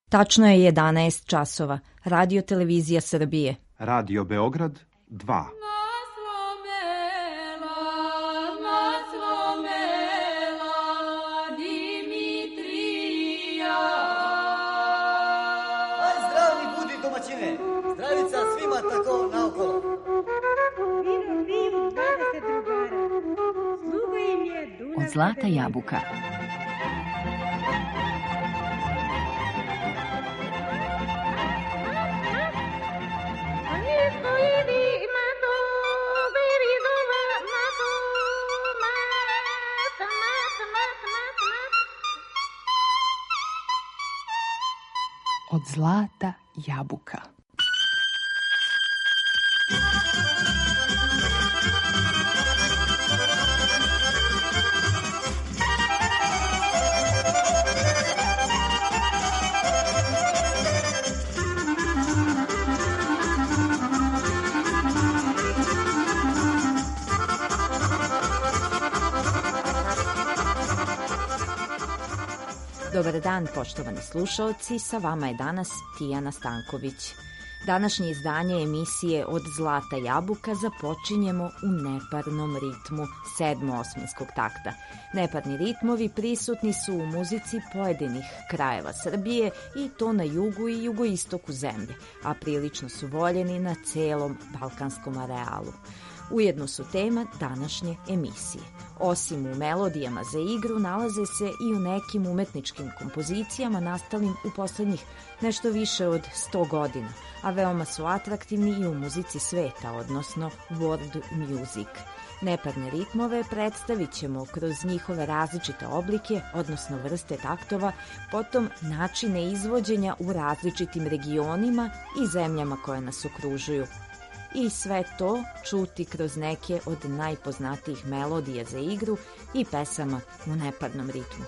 Tačno je 11 časova. Radio Televizija Srbije. Radio Beograd 2. Zdravica svima tako naokolo. Od zlata jabuka. Od zlata jabuka. Dobar dan, poštovani slušaoci, sa vama je danas Tijana Stanković. Današnje izdanje emisije Od zlata jabuka započinjemo u neparnom ritmu sedmo-osminskog takta. Neparni ritmovi prisutni su u muzici pojedinih krajeva Srbije i to na jugu i jugoistoku zemlje, a prilično su voljeni na celom balkanskom arealu. Ujedno su tema današnje emisije. Osim u melodijama za igru, nalaze se i u nekim umetničkim kompozicijama nastalim u poslednjih nešto više od 100 godina, a veoma su atraktivni i u muzici sveta, odnosno world music. Neparne ritmove predstavit ćemo kroz njihove različite oblike, odnosno vrste taktova, potom načine izvođenja u različitim regionima i zemljama koje nas okružuju. I sve to čuti kroz neke od najpoznatijih melodija za igru i pesama u neparnom ritmu.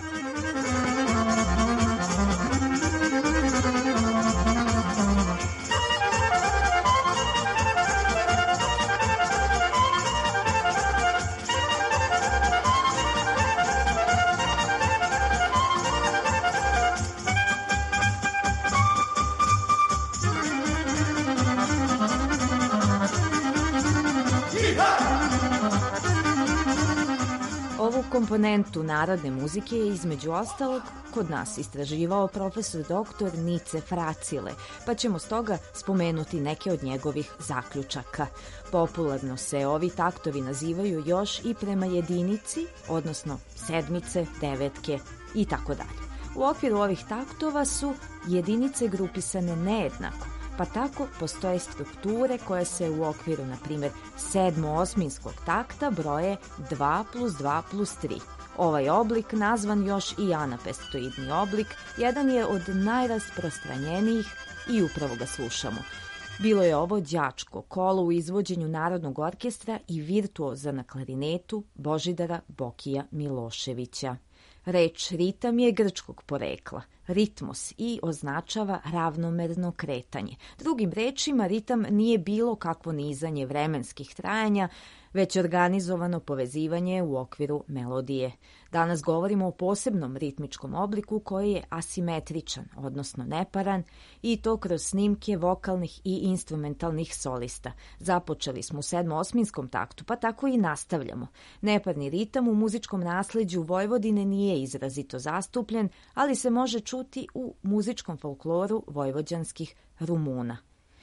Ovu komponentu narodne muzike je između ostalog kod nas istraživao profesor dr. Nice Fracile, pa ćemo stoga spomenuti neke od njegovih zaključaka. Popularno se ovi taktovi nazivaju još i prema jedinici, odnosno sedmice, devetke i tako dalje. U okviru ovih taktova su jedinice grupisane nejednako, pa tako postoje strukture koje se u okviru, na primjer, sedmo-osminskog takta broje 2 plus 2 plus 3. Ovaj oblik, nazvan još i anapestoidni oblik, jedan je od najrasprostranjenijih i upravo ga slušamo. Bilo je ovo đačko kolo u izvođenju Narodnog orkestra i virtuoza na klarinetu Božidara Bokija Miloševića. Reč ritam je grčkog porekla, ritmos, i označava ravnomerno kretanje. Drugim rečima, ritam nije bilo kakvo nizanje vremenskih trajanja, već organizovano povezivanje u okviru melodije. Danas govorimo o posebnom ritmičkom obliku koji je asimetričan, odnosno neparan, i to kroz snimke vokalnih i instrumentalnih solista. Započeli smo u sedmo-osminskom taktu, pa tako i nastavljamo. Neparni ritam u muzičkom nasleđu Vojvodine nije izrazito zastupljen, ali se može čuti u muzičkom folkloru vojvođanskih Rumuna.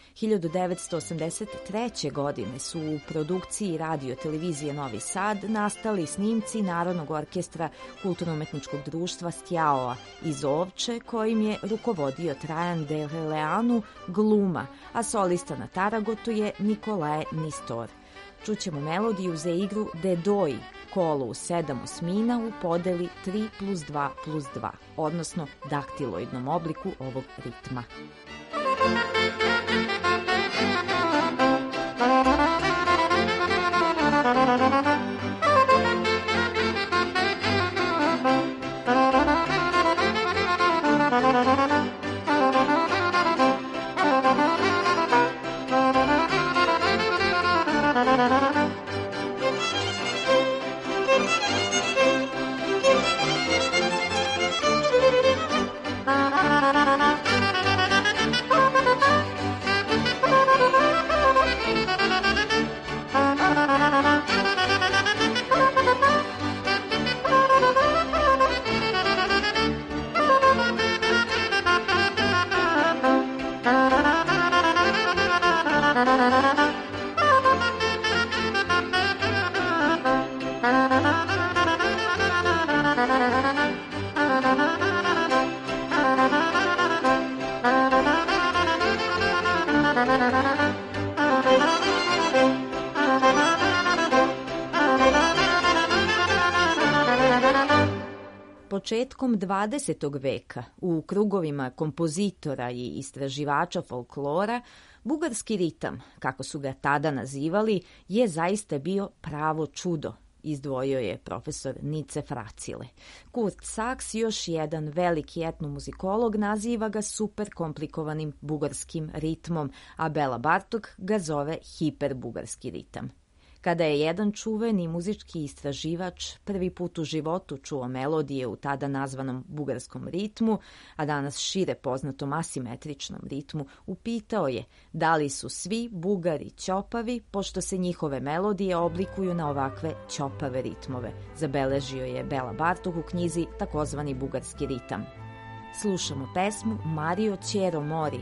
1983. godine su u produkciji Radio Televizije Novi Sad nastali snimci Narodnog orkestra Kulturno-umetničkog društva Stjaoa iz Ovče, kojim je rukovodio Trajan Deleleanu Gluma, a solista na taragotu je Nikolae Nistor. Čućemo melodiju za igru Dedoi, kolo u 7 osmina u podeli 3 plus 2 plus 2, odnosno daktiloidnom obliku ovog ritma. Na početkom 20. veka u krugovima kompozitora i istraživača folklora bugarski ritam, kako su ga tada nazivali, je zaista bio pravo čudo, izdvojio je profesor Nice Fracile. Kurt Sachs, još jedan veliki etnomuzikolog, naziva ga super komplikovanim bugarskim ritmom, a Bela Bartok ga zove hiperbugarski ritam. Kada je jedan čuveni muzički istraživač prvi put u životu čuo melodije u tada nazvanom bugarskom ritmu, a danas šire poznatom asimetričnom ritmu, upitao je da li su svi Bugari ćopavi, pošto se njihove melodije oblikuju na ovakve ćopave ritmove. Zabeležio je Bela Bartok u knjizi takozvani bugarski ritam. Slušamo pesmu Mario Ćero Mori.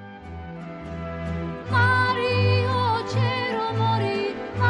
Mario Ćero Mori,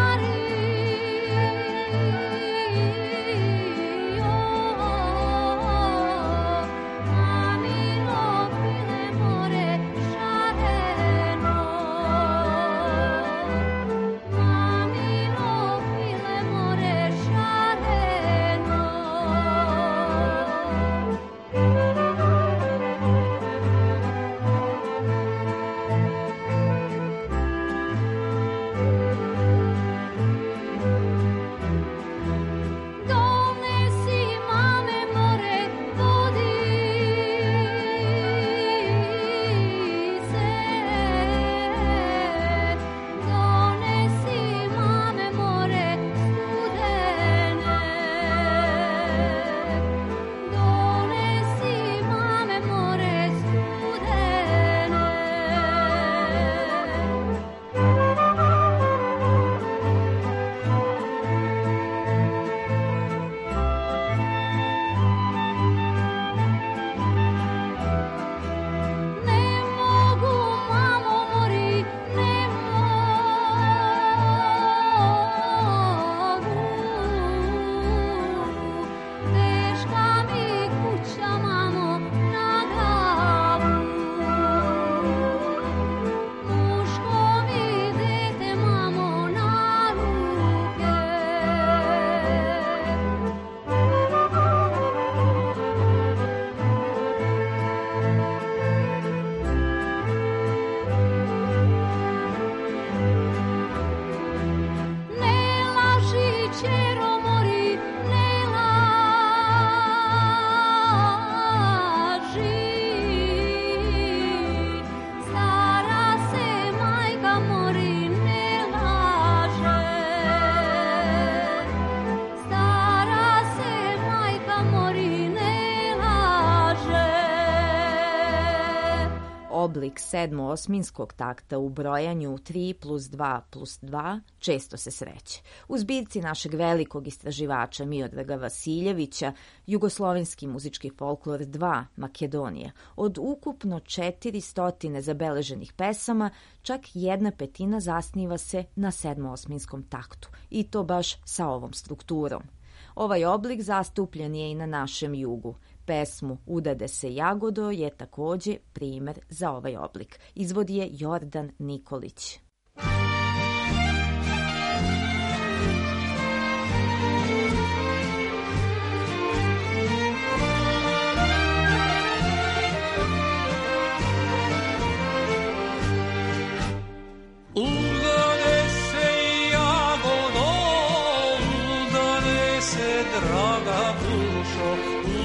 oblik sedmo-osminskog takta u brojanju 3+2+2 često se sreće. U zbirci našeg velikog istraživača Miodraga Vasiljevića, Jugoslovenski muzički folklor 2, Makedonija, od ukupno 400 zabeleženih pesama, čak 1/5 zasniva se na sedmo-osminskom taktu, i to baš sa ovom strukturom. Ovaj oblik zastupljen je i na našem jugu. Pesmu Udade se jagodo je takođe primer za ovaj oblik. Izvodi je Jordan Nikolić. Udade se jagodo, udade se draga dušo,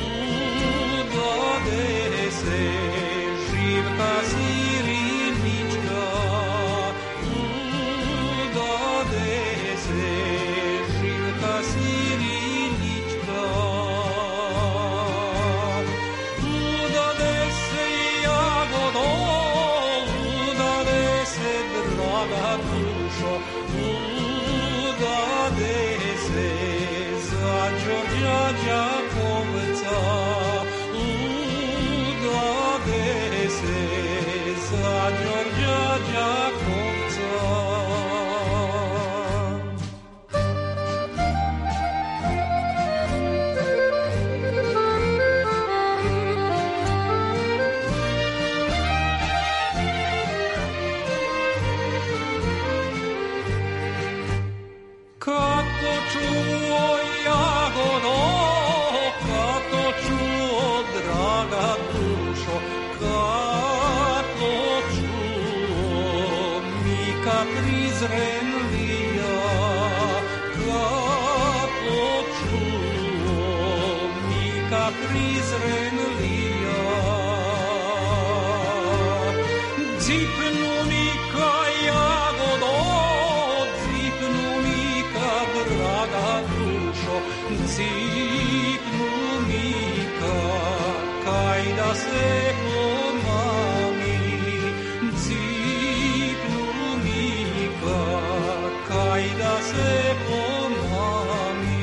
udade se živka sirinička, prizren lija, kad počuo Mika prizren lija. Zipnu Mika jagodo, zipnu Mika draga dušo, zipnu Mika, kaj da se pomami, zipnu Mika, kaj da se pomami.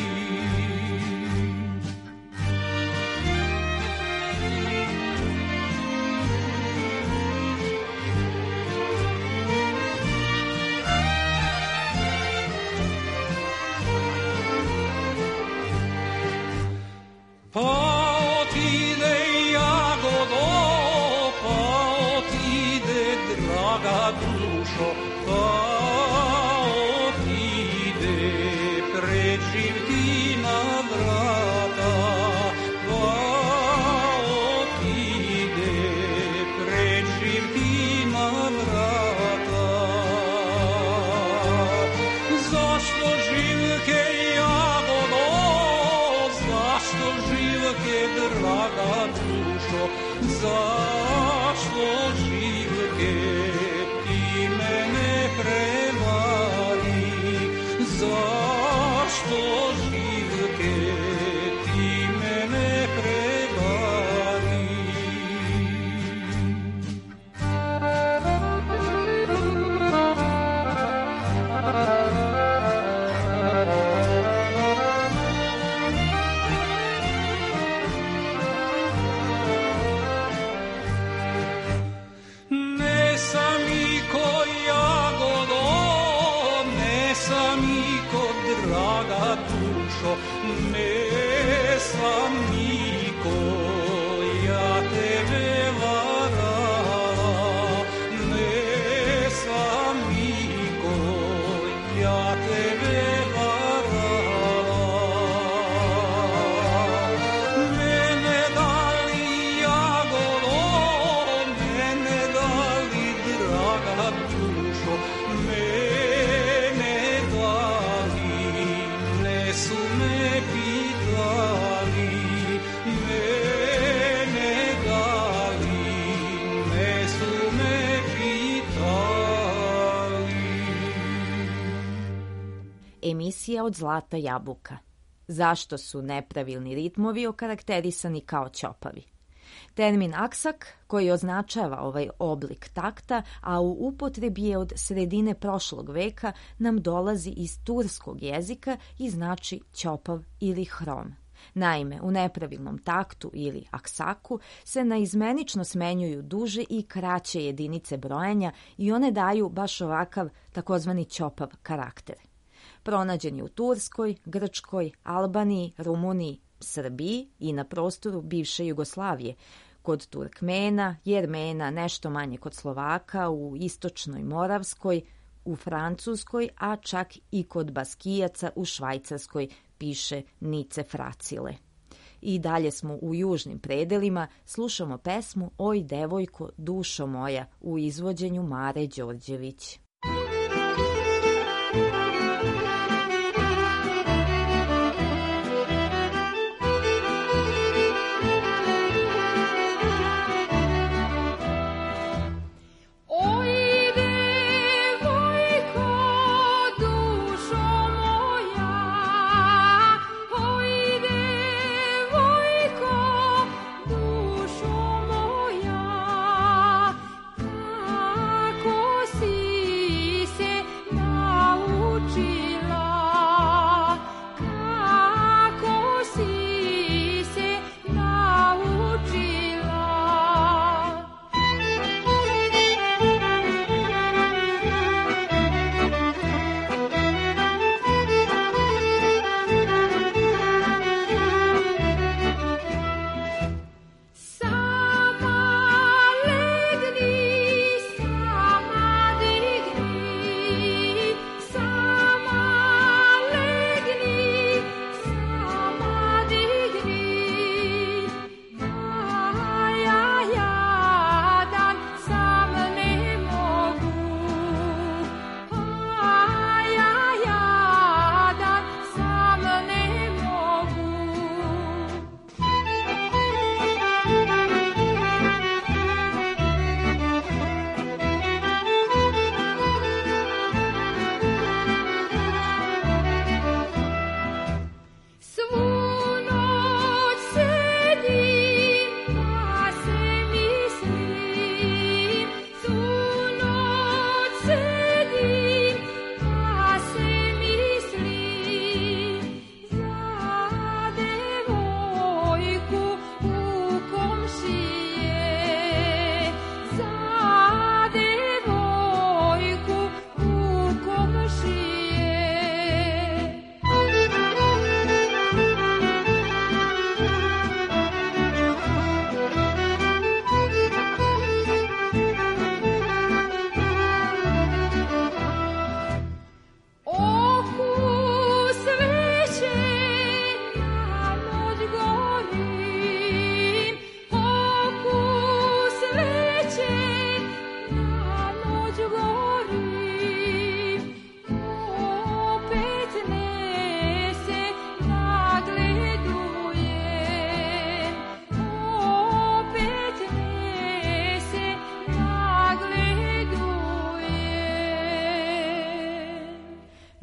Pa otide jagodo, pa otide draga dušo, pa otide preživti na vrata, pa otide preživti na vrata. Zašto živke jagodo, zašto živke draga dušo, zašto živke ti mene prevari, zašto živke ti mene prevari. Draga dušo, nesam niko, ja tebe varala, nesam niko, ja tebe varala. Mene dali jagodo, mene dali draga dušo, mene dali, su me pitali, mene dali, ne su me pitali. Emisija Od zlata jabuka. Zašto su nepravilni ritmovi okarakterisani kao ćopavi? Termin aksak, koji označava ovaj oblik takta, a u upotrebi je od sredine prošlog veka, nam dolazi iz turskog jezika i znači ćopav ili hrom. Naime, u nepravilnom taktu ili aksaku se naizmenično smenjuju duže i kraće jedinice brojanja i one daju baš ovakav takozvani ćopav karakter. Pronađen je u Turskoj, Grčkoj, Albaniji, Rumuniji, Srbiji i na prostoru bivše Jugoslavije, kod Turkmena, Jermena, nešto manje kod Slovaka, u istočnoj Moravskoj, u Francuskoj, a čak i kod Baskijaca u Švajcarskoj, piše Nice Fracile. I dalje smo u južnim predelima, slušamo pesmu Oj devojko, dušo moja u izvođenju Mare Đorđević. Dušo moja, kako si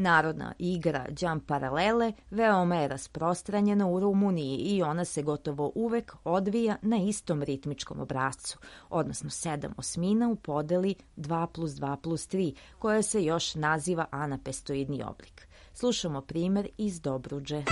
Narodna igra jump paralele veoma je rasprostranjena u Rumuniji i ona se gotovo uvek odvija na istom ritmičkom obrascu, odnosno 7 osmina u podeli 2+2+3, koja se još naziva anapestoidni oblik. Slušamo primer iz Dobruđe.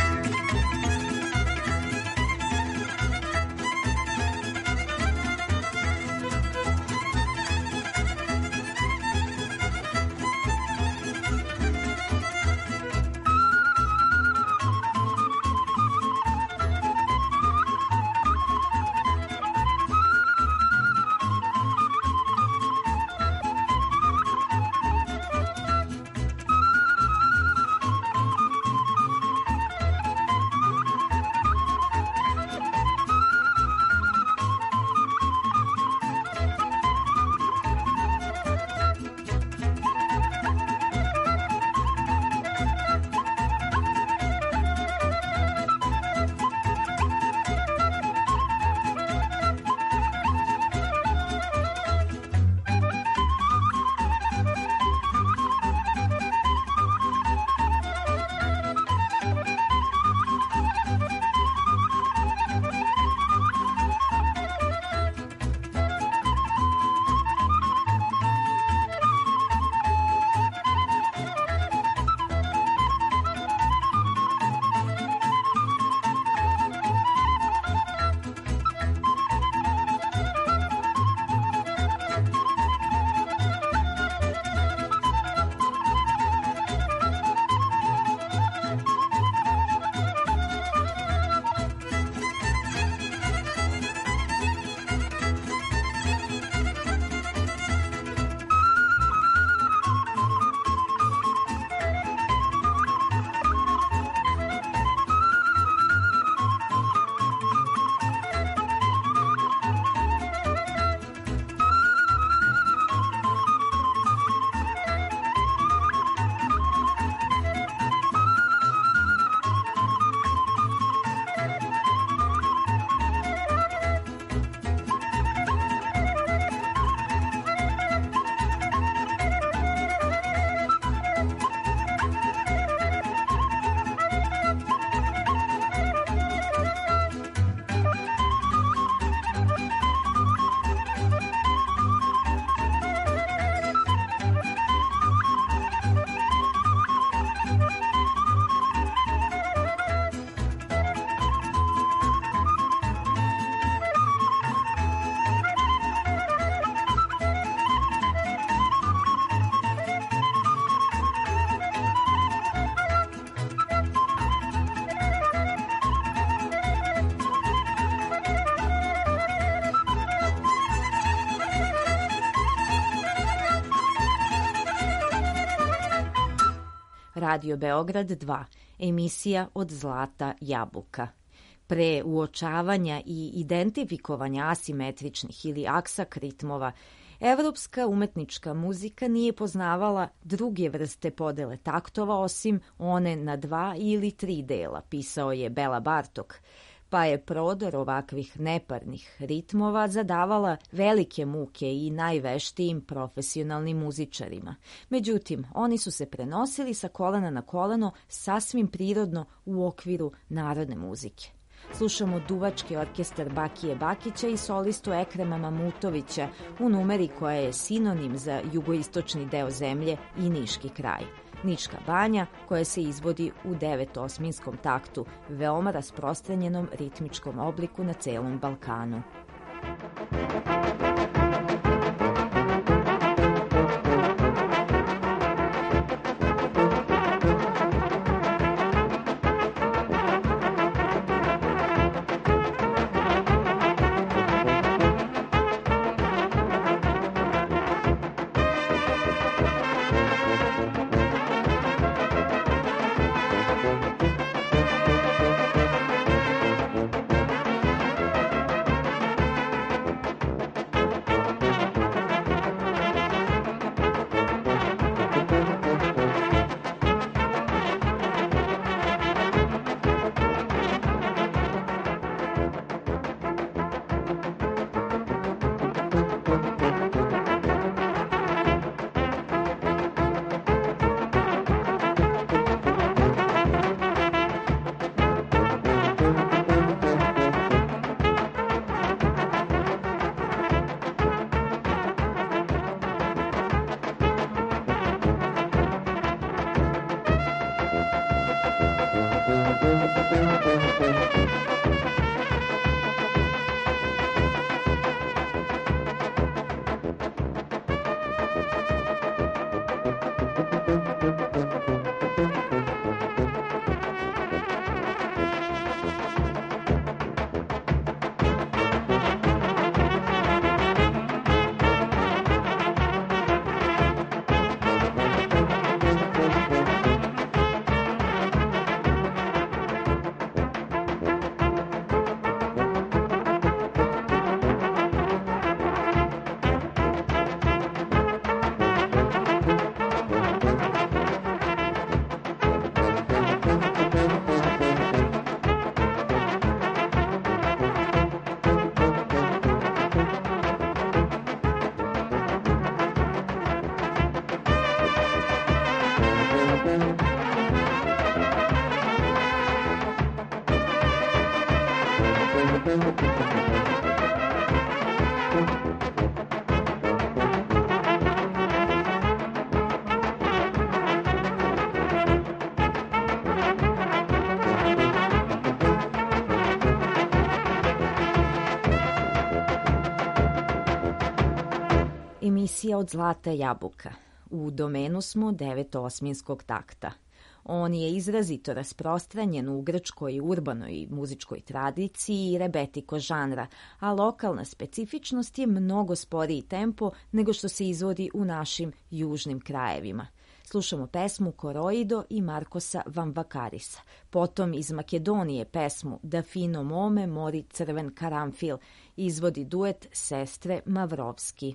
Radio Beograd 2, emisija Od zlata jabuka. Pre uočavanja i identifikovanja asimetričnih ili aksak ritmova, evropska umetnička muzika nije poznavala druge vrste podele taktova osim one na 2 ili 3 dela, pisao je Bela Bartok, pa je prodor ovakvih neparnih ritmova zadavala velike muke i najveštijim profesionalnim muzičarima. Međutim, oni su se prenosili sa kolena na koleno sasvim prirodno u okviru narodne muzike. Slušamo duvački orkestar Bakije Bakića i solistu Ekrema Mamutovića u numeri koja je sinonim za jugoistočni deo zemlje i Niški kraj. Niška banja koja se izvodi u 9/8 taktu, veoma rasprostranjenom ritmičkom obliku na celom Balkanu. emisija Od zlata jabuka. U domenu smo 9-osminskog takta. On je izrazito rasprostranjen u grčkoj urbanoj muzičkoj tradiciji i rebetiko žanra, a lokalna specifičnost je mnogo sporiji tempo nego što se izvodi u našim južnim krajevima. Slušamo pesmu Koroido i Markosa Vamvakarisa. Potom iz Makedonije pesmu Da fino mome mori crven karamfil izvodi duet sestre Mavrovski.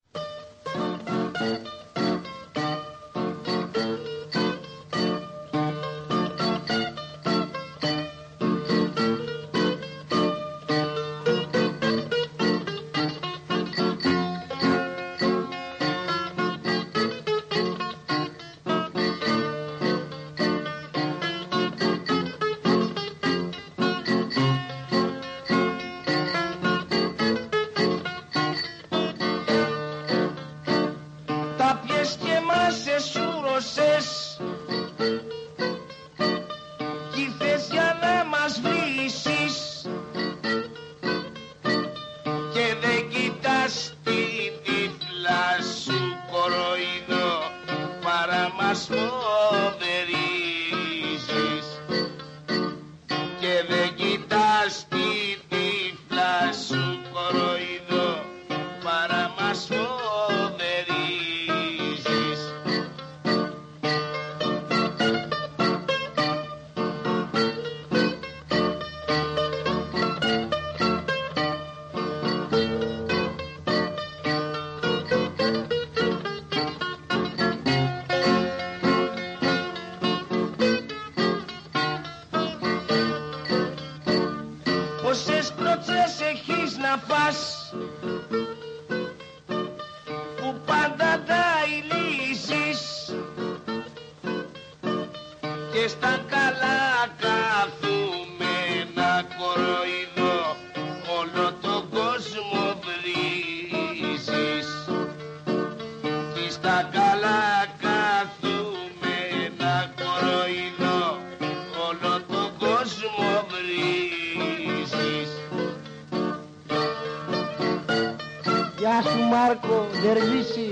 Γεια σου Μάρκο, Δερβίση.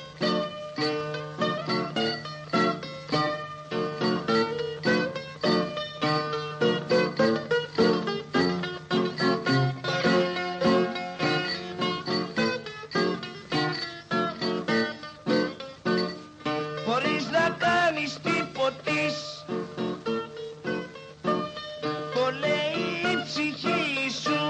Χωρίς να κάνεις τίποτης, το λέει η ψυχή σου,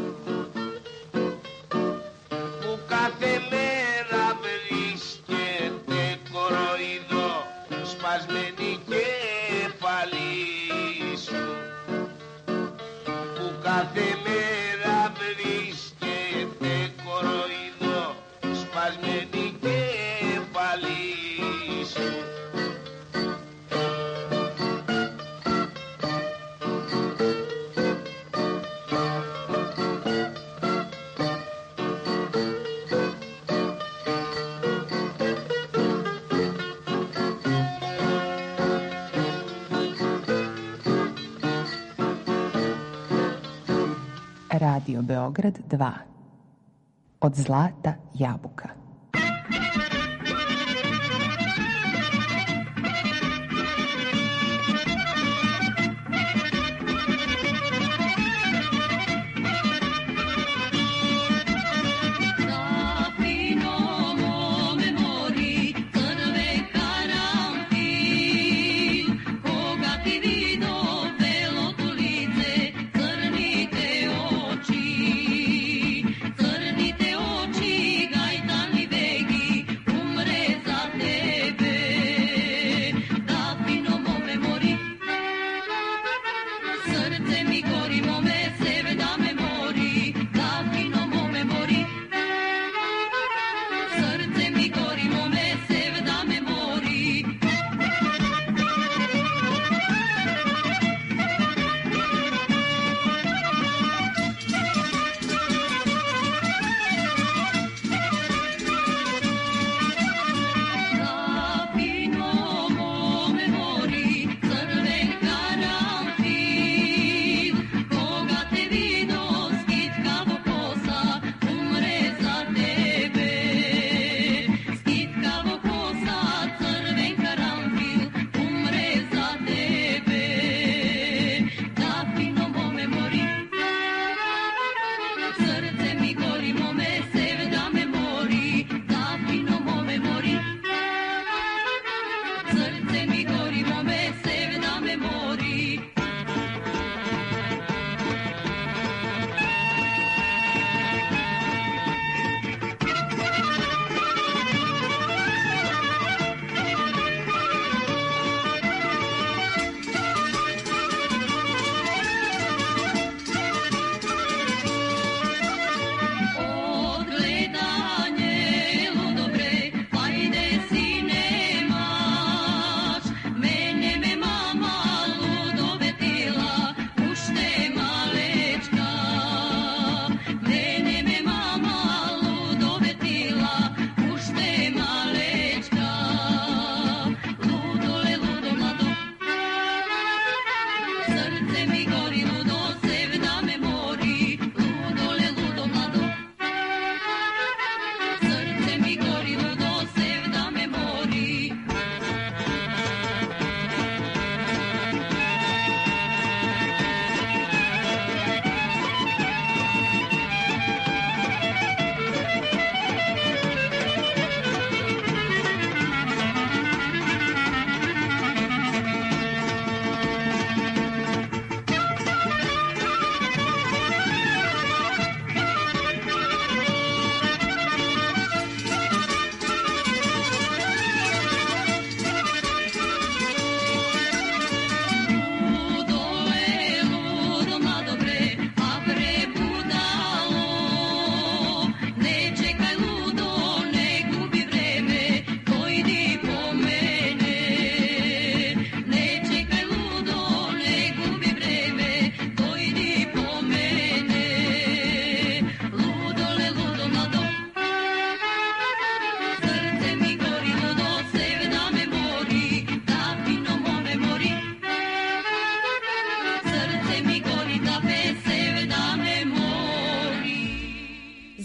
που κάθε μέρα βρίσκεται κοροϊδό σπασμένη κεφαλή σου, που κάθε μέρα βρίσκεται κοροϊδό σπασμένη κεφαλή σου. Radio Beograd 2. Od zlata jabuka. Crnite oči, gajtan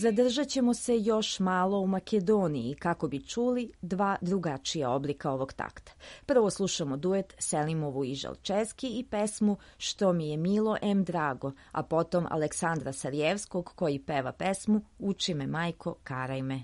Zadržat ćemo se još malo u Makedoniji kako bi čuli dva drugačija oblika ovog takta. Prvo slušamo duet Selimovu i Žalčeski i pesmu Što mi je milo em drago, a potom Aleksandra Sarjevskog koji peva pesmu Uči me majko, karaj me.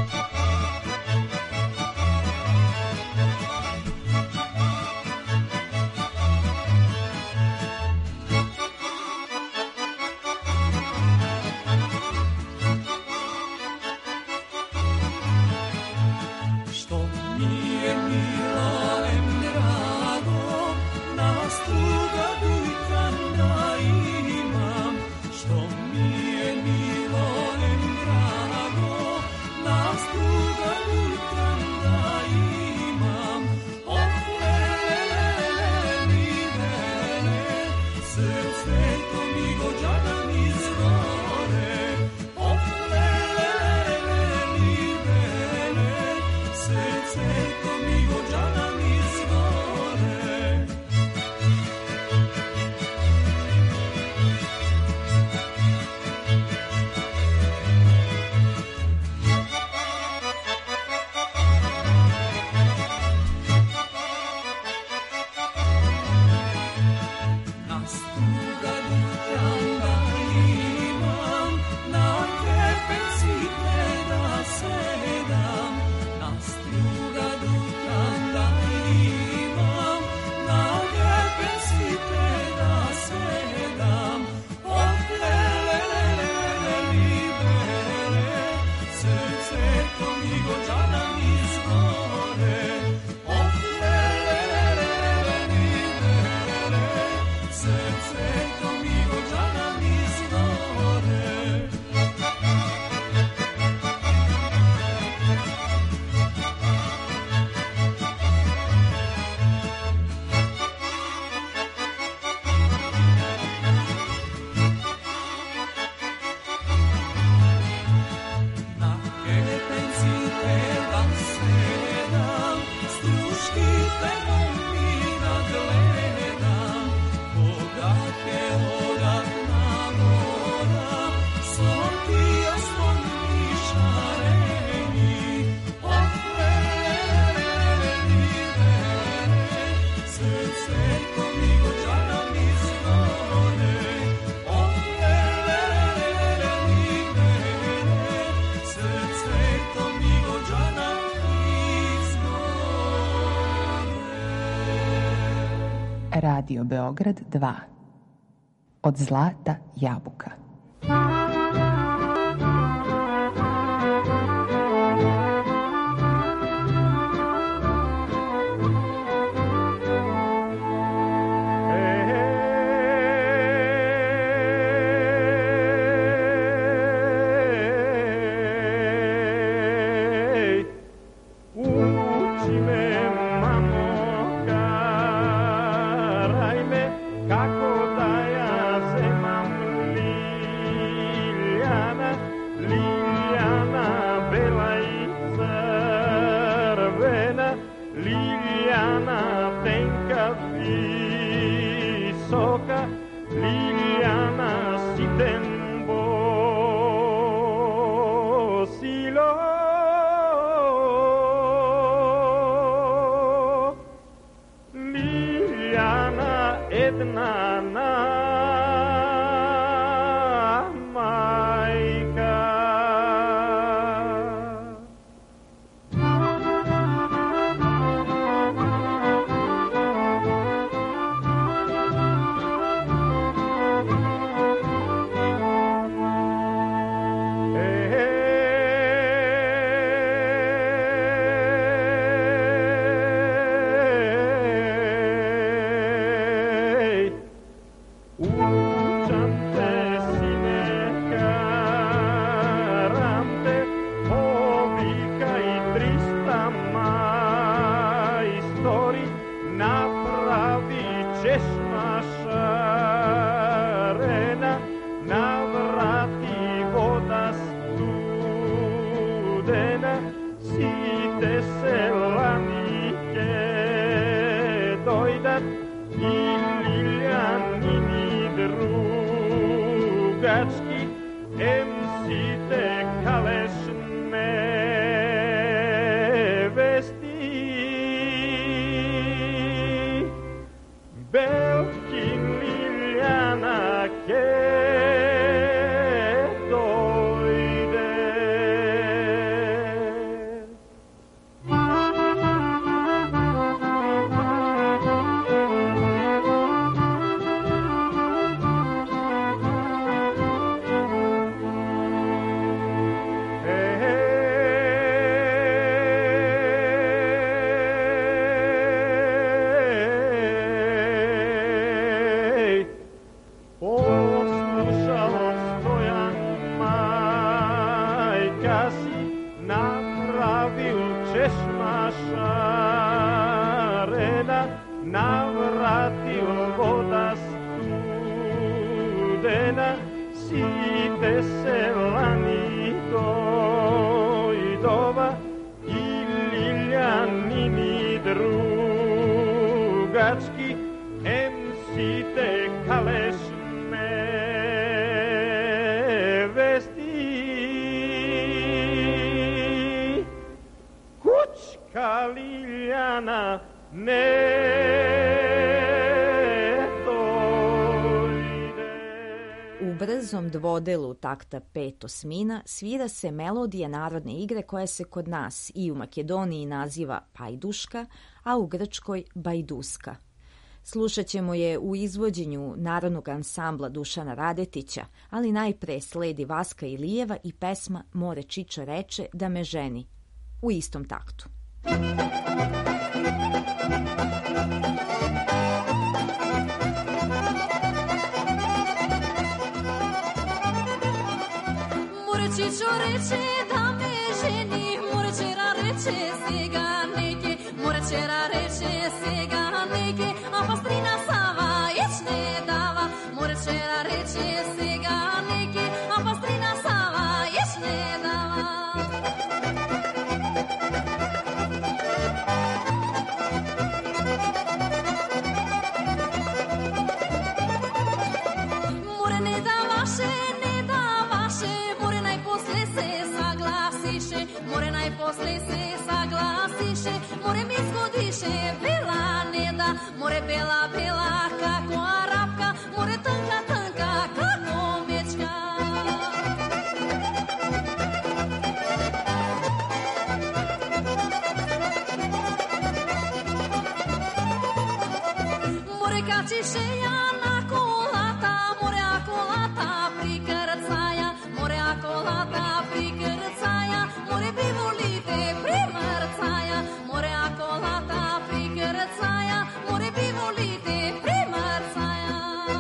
Radio Beograd 2. Od zlata jabuka. em si te napravil češma šarena, navratil voda studena, site se lani dojdova i Liljanini drugački, em site kaleš me vesti. Kućka Liljana ne U brzom dvodelu takta 5/8 svira se melodija narodne igre koja se kod nas i u Makedoniji naziva pajduška, a u Grčkoj bajduska. Slušat ćemo je u izvođenju narodnog ansambla Dušana Radetića, ali najpre sledi Vaska Ilijeva i pesma More Čiča reče da me ženi, u istom taktu. Čičo reče da me ženi, more čera reče sega neke, more čera reče sega neke, a pastrina Sava jeć ne dava. More čera reče sega neke, a pastrina Sava jeć ne dava. More ne davaše, more najposle se saglasiše, more mi zgodiše, bela ne da, more bela, bela kako Arapka, more tanka, tanka kako mečka. More kačiše ja na kolata, more akolata prikrcaja, more akolata prikrcaja, more bi volite primrcaja, more akolata prikrcaja, more bi volite primrcaja.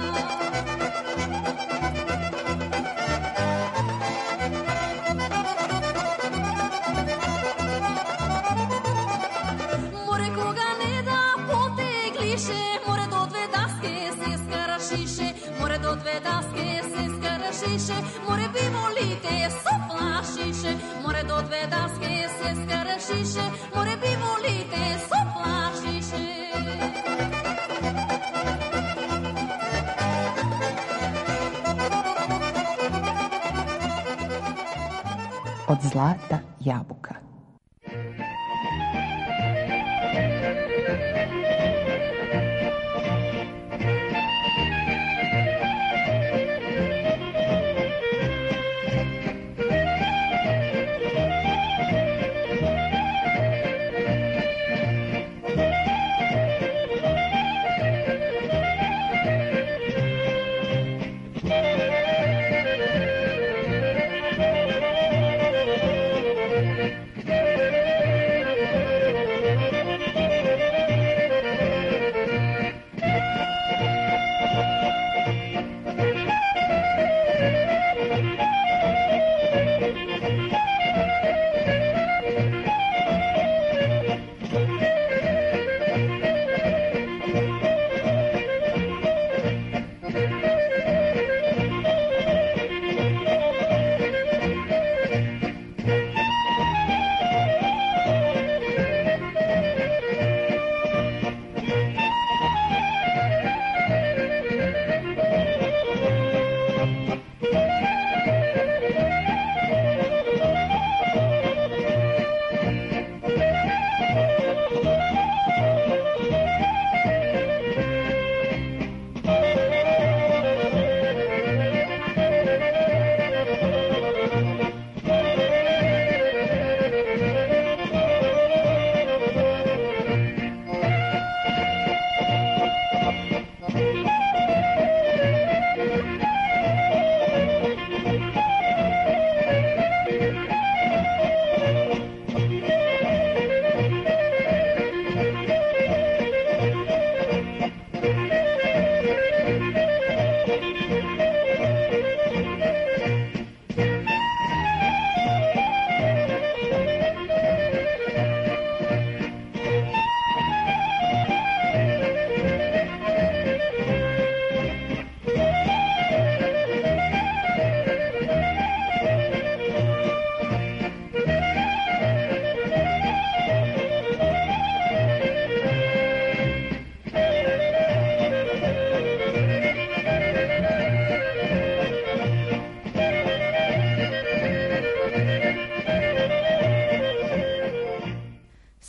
More koga ne da potegliše, more do dve daske se skarašiše, more do dve daske se skarašiše, more bi volite soplašiše, more do dve daske se skarašiše, more bi volite soplašiše. Od zlata jabuka.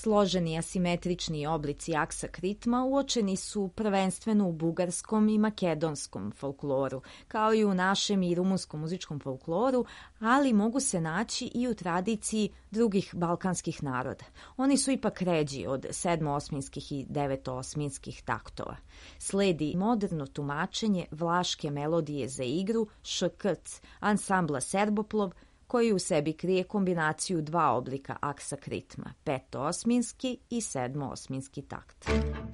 Složeni asimetrični oblici aksak ritma uočeni su prvenstveno u bugarskom i makedonskom folkloru, kao i u našem i rumunskom muzičkom folkloru, ali mogu se naći i u tradiciji drugih balkanskih naroda. Oni su ipak ređi od sedmoosminskih i devetoosminskih taktova. Sledi moderno tumačenje vlaške melodije za igru škrc ansambla Serboplov, koji u sebi krije kombinaciju dva oblika aksak ritma, petoosminski i sedmoosminski takt.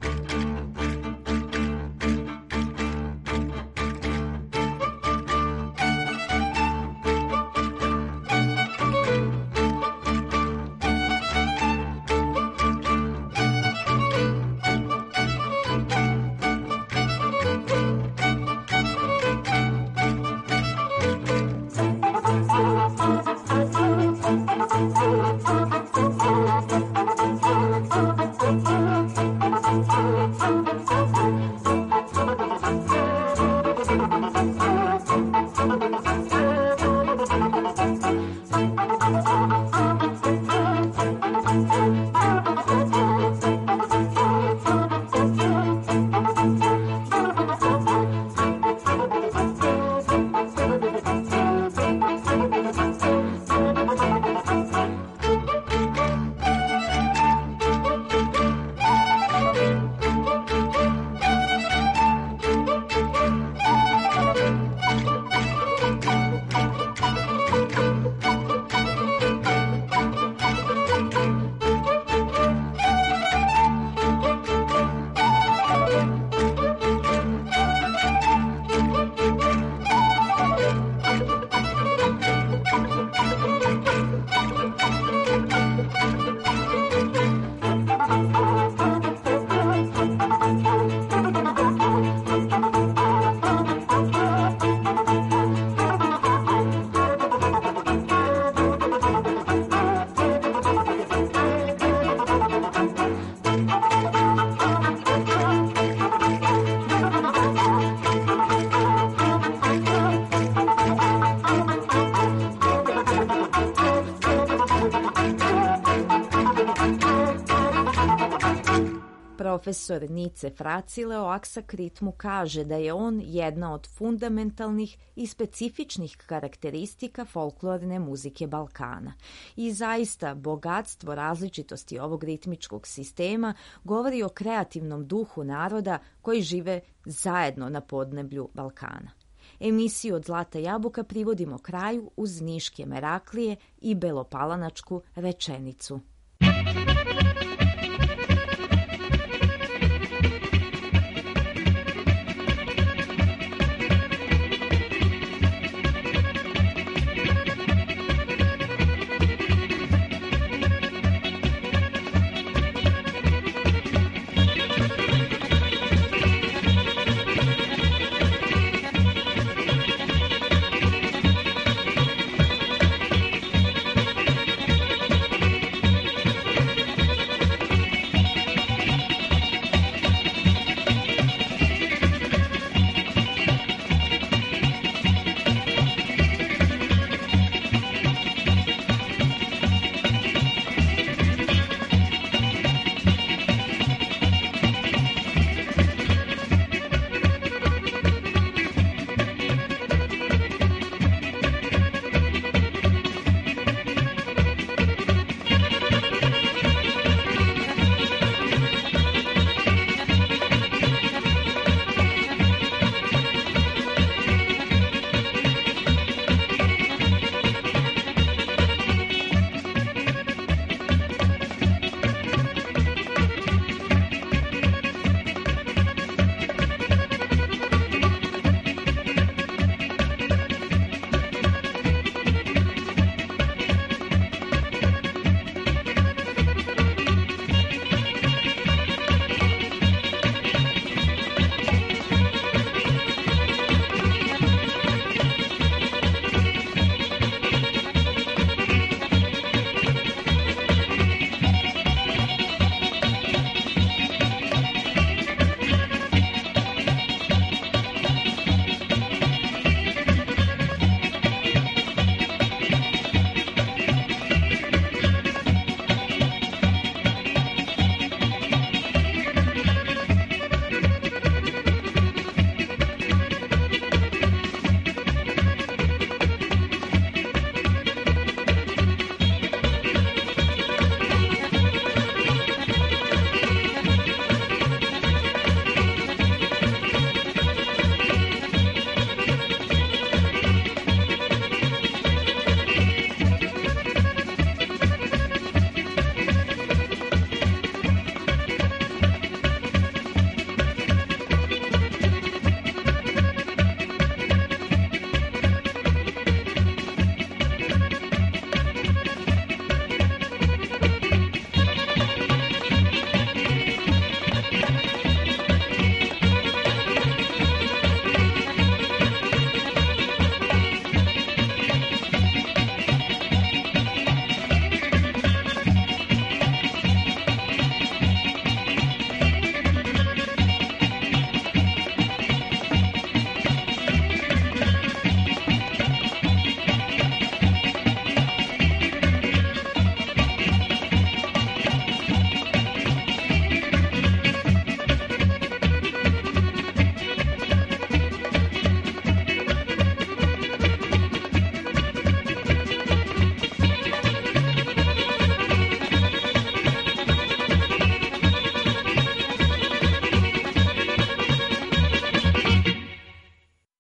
Profesor Nice Fracile o aksak ritmu kaže da je on jedna od fundamentalnih i specifičnih karakteristika folklorne muzike Balkana. I zaista bogatstvo različitosti ovog ritmičkog sistema govori o kreativnom duhu naroda koji žive zajedno na podneblju Balkana. Emisiju Od zlata jabuka privodimo kraju uz niške meraklije i belopalanačku rečenicu.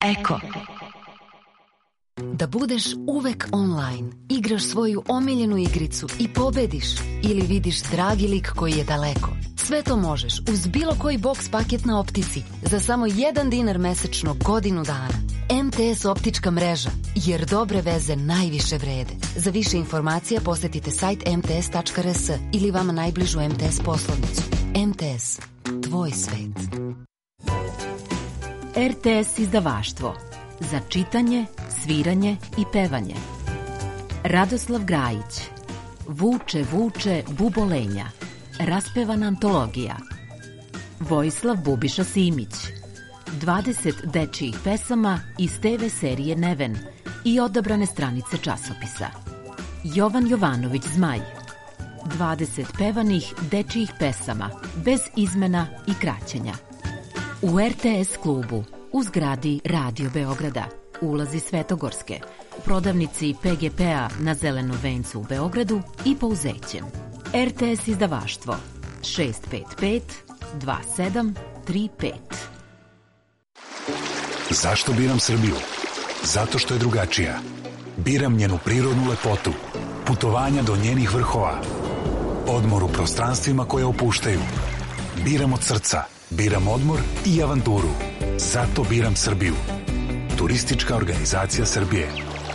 Eko. Da budeš uvek online, igraš svoju omiljenu igricu i pobediš ili vidiš dragi lik koji je daleko. Sve to možeš uz bilo koji boks paket na Optici za samo $1 mesečno godinu dana. MTS optička mreža, jer dobre veze najviše vrede. Za više informacija posetite sajt mts.rs ili vama najbližu MTS poslovnicu. MTS, tvoj svet. RTS izdavaštvo. Za čitanje, sviranje i pevanje. Radoslav Grajić. Vuče, vuče, bubolenja. Raspevana antologija. Vojislav Bubiša Simić. 20 dečijih pesama iz TV serije Neven i odabrane stranice časopisa. Jovan Jovanović Zmaj. 20 pevanih dečijih pesama, bez izmena i kraćenja. U RTS klubu, u zgradi Radio Beograda, ulazi Svetogorske, u prodavnici PGP-a na Zelenom vencu u Beogradu i Pouzećem. RTS izdavaštvo 655 2735. Zašto biram Srbiju? Zato što je drugačija. Biram njenu prirodnu lepotu, putovanja do njenih vrhova, odmor u prostranstvima koje opuštaju. Biram od srca, biram odmor i avanturu. Zato biram Srbiju. Turistička organizacija Srbije.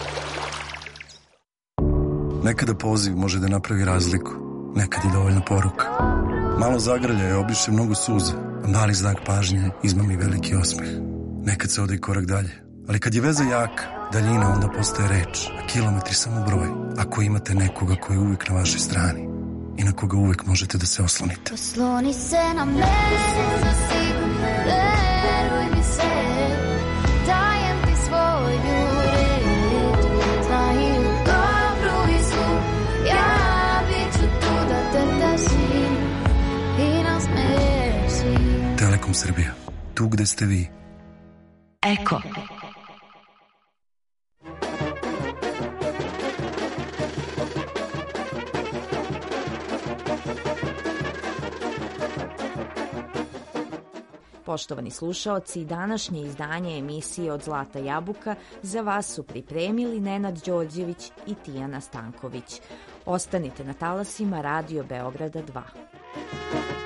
Nekada poziv može da napravi razliku, nekad je dovoljna poruka. Malo zagrlja je obiše mnogo suza, a mali znak pažnje izmami veliki osmeh. Nekad se ode i korak dalje, ali kad je veza jaka, daljina onda postaje reč, a kilometri samo broj, ako imate nekoga koji je uvijek na vašoj strani i na koga uvijek možete da se oslonite. Osloni se na mene, veruj mi se, dajem ti svoju reč, znaju dobru i zlu, ja bit ću tu da te tašim i nasmešim. Telekom Srbija, tu gde ste vi. Eko. Poštovani slušaoci, današnje izdanje emisije Od zlata jabuka za vas su pripremili Nenad Đorđević i Tijana Stanković. Ostanite na talasima Radio Beograda 2.